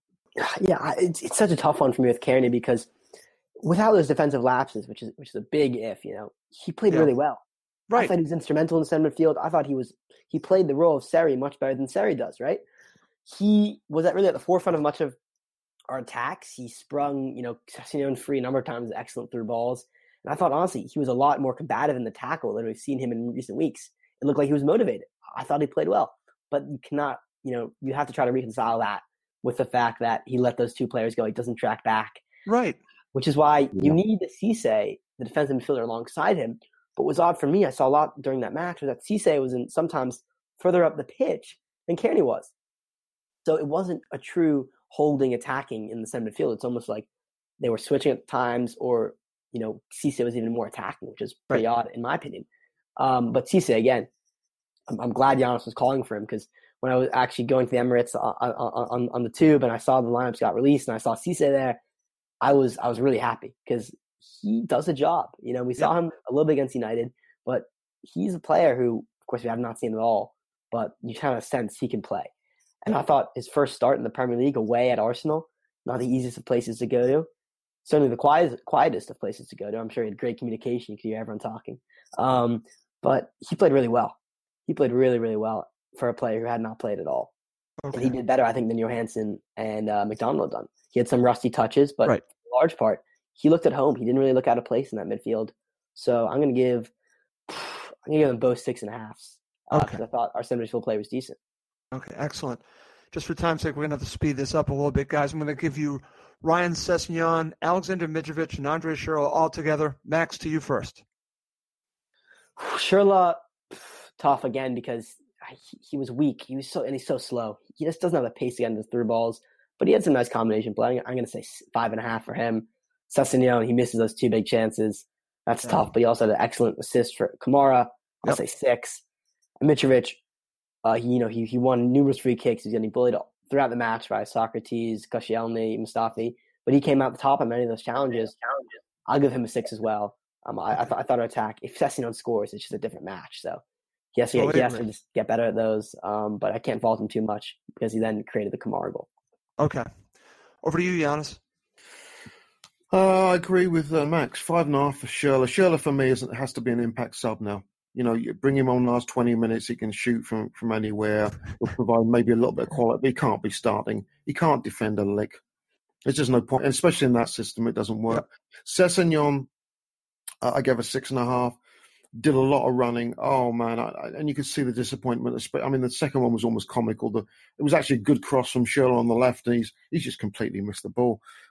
Yeah, it's it's such a tough one for me with Kearney because without those defensive lapses, which is which is a big if, you know, he played yeah. really well. Right. I thought he was instrumental in the center midfield. I thought he was he played the role of Seri much better than Seri does, right? He was at really at the forefront of much of our attacks. He sprung, you know, Sessegnon free a number of times, excellent through balls. And I thought, honestly, he was a lot more combative in the tackle than we've seen him in recent weeks. It looked like he was motivated. I thought he played well. But you cannot, you know, you have to try to reconcile that with the fact that he let those two players go. He doesn't track back. Right. Which is why you need the Cisse, the defensive midfielder, alongside him. But what was odd for me, I saw a lot during that match, was that Cisse was in sometimes further up the pitch than Kearney was. So it wasn't a true holding, attacking in the center midfield. It's almost like they were switching at times, or, you know, Cisse was even more attacking, which is pretty right. odd in my opinion. Um, but Cisse, again, I'm, I'm glad Giannis was calling for him, because when I was actually going to the Emirates on, on, on the tube and I saw the lineups got released and I saw Cisse there, I was I was really happy because he does a job. You know, we yeah. saw him a little bit against United, but he's a player who, of course, we have not seen at all, but you kind of sense he can play. And I thought his first start in the Premier League away at Arsenal, not the easiest of places to go to, certainly the quietest, quietest of places to go to. I'm sure he had great communication. You could hear everyone talking. Um, but he played really well. He played really, really well for a player who had not played at all. Okay. And he did better, I think, than Johansson and uh, McDonald done. He had some rusty touches, but right. for the large part, he looked at home. He didn't really look out of place in that midfield. So I'm going to give I'm going to give them both six and a halves because uh, okay. I thought our center midfield play was decent. Okay, excellent. Just for time's sake, we're going to have to speed this up a little bit, guys. I'm going to give you Ryan Sessegnon, Alexander Mitrovic, and Andre Schürrle all together. Max, to you first. Schürrle, tough again because he, he was weak. He was so and he's so slow. He just doesn't have the pace to get into through balls. But he had some nice combination play. I'm going to say five and a half for him. Sessegnon, he misses those two big chances. That's yeah. tough. But he also had an excellent assist for Kamara. I'll yep. say six. And Mitrovic, uh, he, you know, he he won numerous free kicks. He's getting bullied throughout the match by Socrates, Koscielny, Mustafi. But he came out the top on many of those challenges. I'll give him a six as well. Um, I, I, th- I thought our attack, if Sessegnon scores, it's just a different match. So he has to, get, oh, he has to just get better at those. Um, but I can't fault him too much because he then created the Kamara goal. Okay. Over to you, Giannis. Uh, I agree with uh, Max. Five and a half for Schürrle. Schürrle for me isn't, has to be an impact sub now. You know, you bring him on the last twenty minutes, he can shoot from, from anywhere. He'll provide maybe a little bit of quality, but he can't be starting. He can't defend a lick. There's just no point. And especially in that system, it doesn't work. Yep. Sessegnon, uh, I gave a six and a half. Did a lot of running. Oh, man. I, I, and you could see the disappointment. I mean, the second one was almost comical. The, it was actually a good cross from Schürrle on the left, and he's he's just completely missed the ball.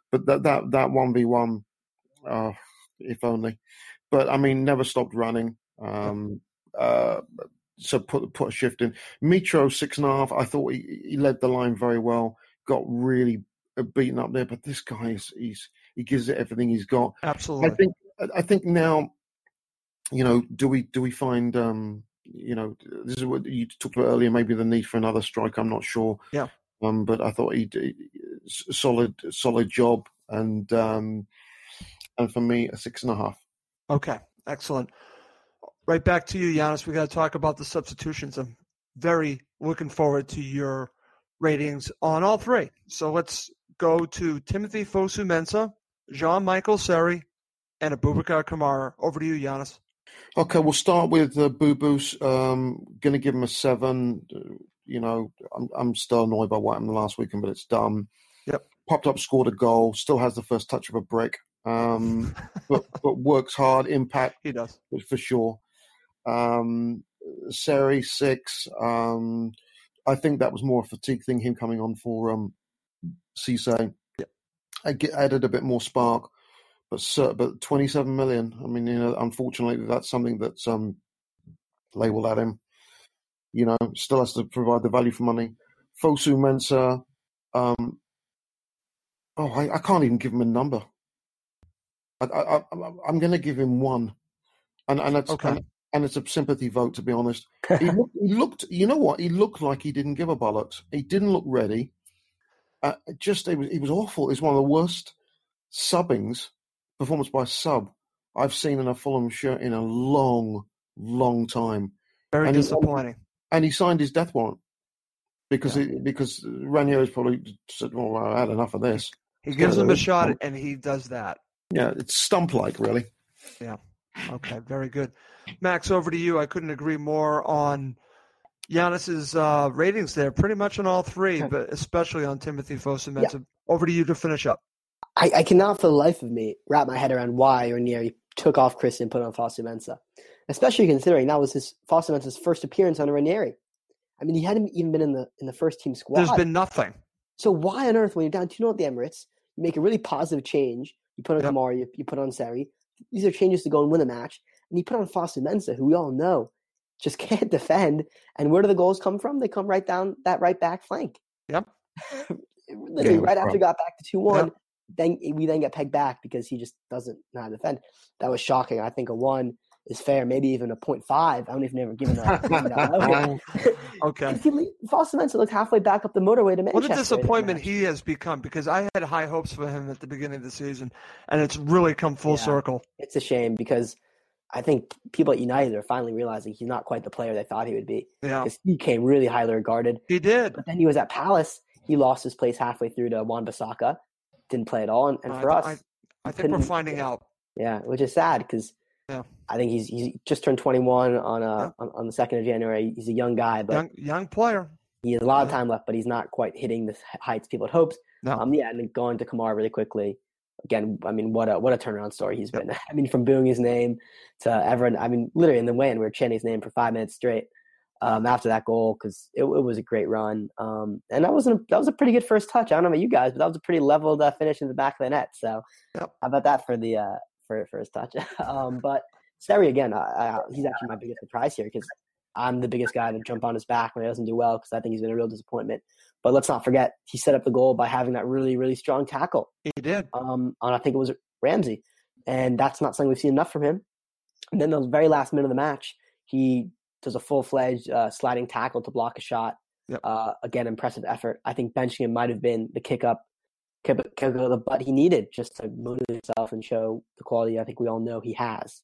But that that that one v one, uh, if only. But I mean, never stopped running. Um, uh, so put put a shift in. Mitro six and a half. I thought he, he led the line very well. Got really beaten up there, but this guy is he's he gives it everything he's got. Absolutely. I think I think now, you know, do we do we find um, you know, this is what you talked about earlier, maybe the need for another strike. I'm not sure. Yeah. Um, but I thought he did solid solid job, and um, and for me a six and a half. Okay, excellent. Right back to you, Giannis. We got to talk about the substitutions. I'm very looking forward to your ratings on all three. So let's go to Timothy Fosu-Mensah, Jean-Michael Seri, and Abubakar Kamara. Over to you, Giannis. Okay, we'll start with uh, Boo Boos. Um, going to give him a seven. Uh, you know, I'm, I'm still annoyed by what happened last weekend, but it's done. Yep. Popped up, scored a goal. Still has the first touch of a brick. Um, but but works hard. Impact. He does for sure. Um, Seri six. Um, I think that was more a fatigue thing. Him coming on for um, Cisse. Yep. I get, added a bit more spark. But but twenty-seven million. I mean, you know, unfortunately, that's something that's um, labelled at him. You know, still has to provide the value for money. Fosu-Mensah. Um, oh, I, I can't even give him a number. I, I, I, I'm going to give him one, and and it's okay. and, and it's a sympathy vote, to be honest. He looked, he looked, you know what? He looked like he didn't give a bollocks. He didn't look ready. Uh, just it was it was awful. It's one of the worst subbings. Performance by sub I've seen in a Fulham shirt in a long, long time. Very and disappointing. He, and he signed his death warrant because yeah. it, because Ranieri's probably said, "Well, I had enough of this." He gives him a shot, and he does that. Yeah, it's stump-like, really. Yeah. Okay, very good. Max, over to you. I couldn't agree more on Giannis's uh, ratings there, pretty much on all three, but especially on Timothy Fosu-Mensah. Yeah. Over to you to finish up. I, I cannot for the life of me wrap my head around why Ranieri took off Christie and put on Fosu-Mensah, especially considering that was his Fosu-Mensah's first appearance on Ranieri. I mean, he hadn't even been in the in the first team squad. There's been nothing. So why on earth, when you're down two nil at the Emirates, you make a really positive change, you put on yep. Kamara, you, you put on Seri. These are changes to go and win a match, and you put on Fosu-Mensah, who we all know just can't defend. And where do the goals come from? They come right down that right back flank. Yep. Literally, yeah, right after we got back to two one. Yep. Then we then get pegged back because he just doesn't know how to defend. That was shocking. I think a one is fair, maybe even a point five. I don't even ever given that. Okay. Fosu-Mensah looked halfway back up the motorway to Manchester. What a disappointment he has become, because I had high hopes for him at the beginning of the season, and it's really come full yeah, circle. It's a shame because I think people at United are finally realizing he's not quite the player they thought he would be. Yeah. Because he came really highly regarded. He did. But then he was at Palace. He lost his place halfway through to Wan-Bissaka. Didn't play at all, and, and for I, us, I, I think we're finding out. Yeah, which is sad because yeah. I think he's he's just turned twenty-one on uh yeah. on, on the second of January. He's a young guy, but young, young player. He has a lot yeah. of time left, but he's not quite hitting the heights people had hoped. No. Um, yeah, and then going to Kamara really quickly. Again, I mean, what a what a turnaround story he's yep. been. I mean, from booing his name to everyone. I mean, literally in the win, we were chanting his name for five minutes straight. Um, after that goal, because it, it was a great run, um, and that wasn't a, that was a pretty good first touch. I don't know about you guys, but that was a pretty leveled uh, finish in the back of the net. So, yep. how about that for the uh, for first touch? um, but Seri again, I, I, he's actually my biggest surprise here because I'm the biggest guy to jump on his back when he doesn't do well because I think he's been a real disappointment. But let's not forget he set up the goal by having that really really strong tackle. He did. Um, on I think it was Ramsey, and that's not something we've seen enough from him. And then the very last minute of the match, he does a full-fledged uh, sliding tackle to block a shot. Yep. Uh, again, impressive effort. I think benching him might have been the kick up, kick, kick up the butt he needed just to motivate himself and show the quality I think we all know he has.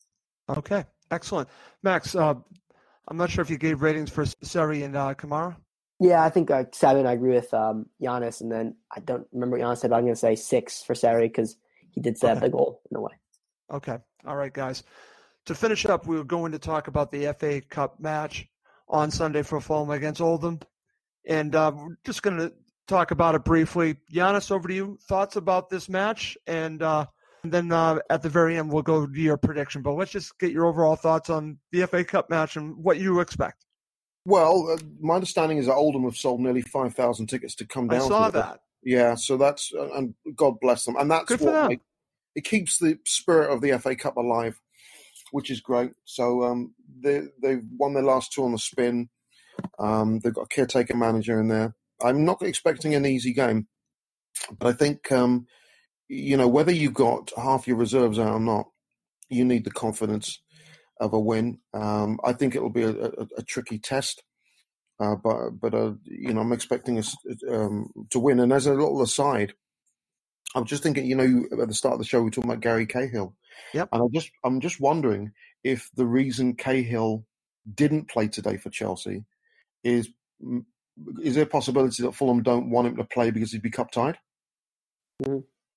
Okay, excellent. Max, uh, I'm not sure if you gave ratings for Seri and uh, Kamara. Yeah, I think uh, seven. I agree with um, Giannis, and then I don't remember what Giannis said, but I'm going to say six for Seri because he did set okay. up the goal in a way. Okay. All right, guys. To finish up, we were going to talk about the F A Cup match on Sunday for Fulham against Oldham. And uh, we're just going to talk about it briefly. Giannis, over to you. Thoughts about this match? And, uh, and then uh, at the very end, we'll go to your prediction. But let's just get your overall thoughts on the F A Cup match and what you expect. Well, uh, my understanding is that Oldham have sold nearly five thousand tickets to come down. I saw to that. Yeah, so that's and God bless them, and that's Good for what them. Make, it keeps the spirit of the F A Cup alive, which is great. So um, they they've won their last two on the spin. Um, they've got a caretaker manager in there. I'm not expecting an easy game, but I think um, you know whether you got half your reserves out or not, you need the confidence of a win. Um, I think it will be a, a, a tricky test. Uh, but but uh, you know, I'm expecting us um, to win. And as a little aside, I'm just thinking, you know, at the start of the show we were talking about Gary Cahill, Yep. and I just I'm just wondering if the reason Cahill didn't play today for Chelsea is is there a possibility that Fulham don't want him to play because he'd be cup tied? Mm-hmm.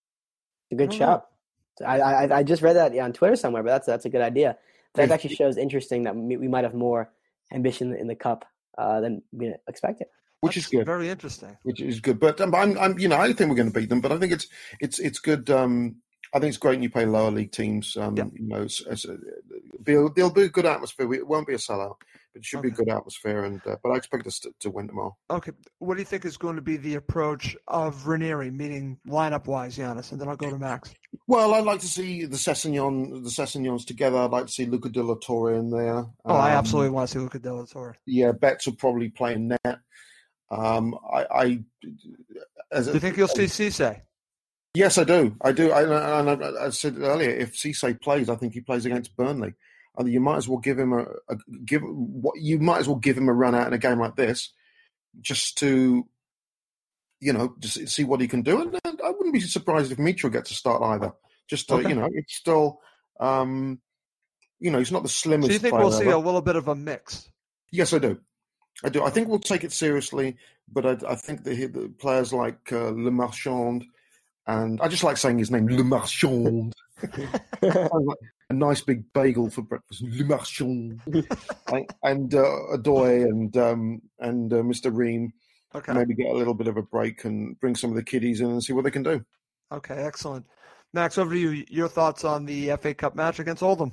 A good I don't shout. I, I I just read that on Twitter somewhere, but that's that's a good idea. That If- actually shows interesting that we, we might have more ambition in the cup uh, than we expected. Which That's is good. Very interesting. Which is good, but um, I'm, I'm, you know, I think we're going to beat them. But I think it's, it's, it's good. Um, I think it's great when you play lower league teams. Um, Yeah. You know, it's, it's a, there'll, there'll be a good atmosphere. It won't be a sellout, but it should be a Okay. good atmosphere. And uh, but I expect us to, to win tomorrow. Okay. What do you think is going to be the approach of Ranieri, meaning lineup-wise, Giannis? And then I'll go to Max. Well, I'd like to see the Sessegnon, the Sessegnons together. I'd like to see Luca De La Torre in there. Oh, I Um, absolutely want to see Luca De La Torre. Yeah, Betts will probably play in net. Um, I, I as Do a, you think you'll see Cisse? Yes, I do. I do. I, and I, I said earlier, if Cisse plays, I think he plays against Burnley. And you might as well give him a, a give what you might as well give him a run out in a game like this, just to, you know, just see what he can do. And I wouldn't be surprised if Mitro gets to start either. Just to, Okay. you know, it's still, um, you know, he's not the slimmest. So you think player we'll see ever. a little bit of a mix? Yes, I do. I do. I think we'll take it seriously, but I, I think the, the players like uh, Le Marchand, and I just like saying his name, Le Marchand. A nice big bagel for breakfast, Le Marchand, I, and uh, Adoy and um, and uh, Mister Ream. Okay. Maybe get a little bit of a break and bring some of the kiddies in and see what they can do. Okay, excellent. Max, over to you. Your thoughts on the F A Cup match against Oldham?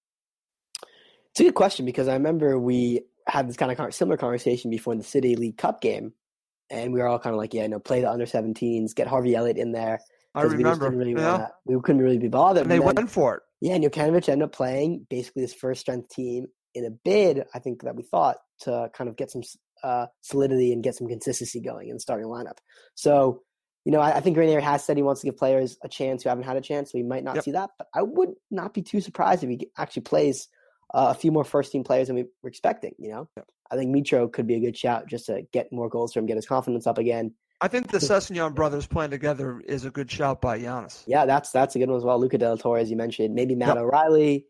It's a good question because I remember we had this kind of similar conversation before the City League Cup game, and we were all kind of like, yeah, no, play the under seventeens, get Harvey Elliott in there. I 'cause we just remember. didn't really Yeah. wanna, we couldn't really be bothered. And they then, went for it. yeah, and Jokanovic ended up playing basically his first strength team in a bid, I think, that we thought to kind of get some uh, solidity and get some consistency going in the starting lineup. So, you know, I, I think Ranieri has said he wants to give players a chance who haven't had a chance, so we might not Yep. see that. But I would not be too surprised if he actually plays uh, a few more first-team players than we were expecting, you know? Yep. I think Mitro could be a good shout just to get more goals for him, get his confidence up again. I think the Sessegnon brothers playing together is a good shout by Giannis. Yeah, that's that's a good one as well. Luca De La Torre, as you mentioned. Maybe Matt Yep. O'Reilly.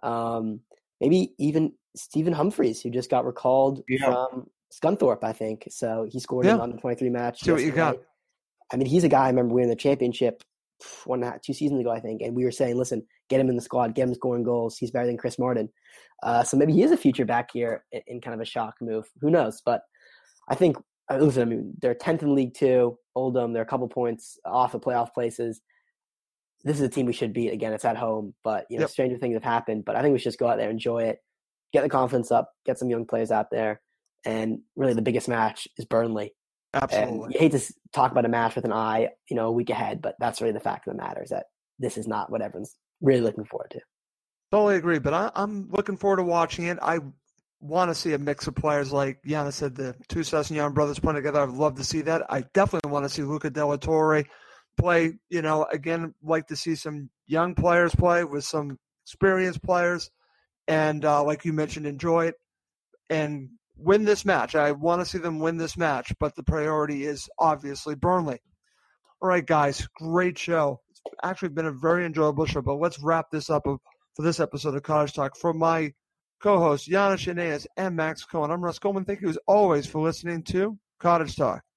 Um, maybe even Stephen Humphreys, who just got recalled Yeah. from Scunthorpe, I think. So he scored Yeah. in the under twenty-three match. See what you got. yesterday. I mean, he's a guy I remember winning the championship one and a half, two seasons ago, I think. And we were saying, listen, get him in the squad, get him scoring goals. He's better than Chris Martin. Uh, so maybe he is a future back here in, in kind of a shock move. Who knows? But I think, uh, listen, I mean, they're tenth in League Two. Oldham, they're a couple points off of playoff places. This is a team we should beat. Again, it's at home, but you know, Yep. stranger things have happened. But I think we should just go out there, enjoy it, get the confidence up, get some young players out there, and really the biggest match is Burnley. And Absolutely. you hate to s- talk about a match with an eye, you know, a week ahead, but that's really the fact of the matter is that this is not what everyone's really looking forward to. Totally agree, but I, I'm looking forward to watching it. I want to see a mix of players like Giannis said, the two Sessegnon brothers playing together. I'd love to see that. I definitely want to see Luca De La Torre play. You know, again, like to see some young players play with some experienced players, and uh, like you mentioned, enjoy it and win this match. I want to see them win this match, but the priority is obviously Burnley. All right, guys, great show. It's actually been a very enjoyable show, but let's wrap this up for this episode of Cottage Talk. For my co-hosts, Giannis Shenez and Max Cohen, I'm Russ Coleman. Thank you as always for listening to Cottage Talk.